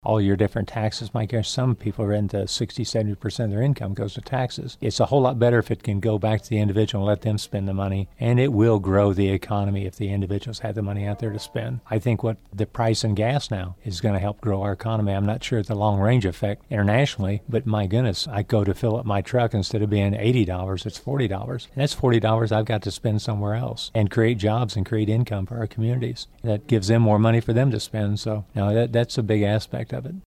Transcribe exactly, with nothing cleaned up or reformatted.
all your different taxes. My gosh, some people are into sixty, seventy percent of their income goes to taxes. It's a whole lot better if it can go back to the individual and let them spend the money, and it will grow the economy if the individuals have the money out there to spend. I think what the price in gas now is going to help grow our economy. I'm not sure the long range effect internationally, but my goodness, I go to fill up my truck, instead of being eighty dollars, it's forty dollars. And that's forty dollars I've got to spend somewhere else and create jobs and create income for our communities. That gives them more money for them to spend. So now that, that's a big aspect of it.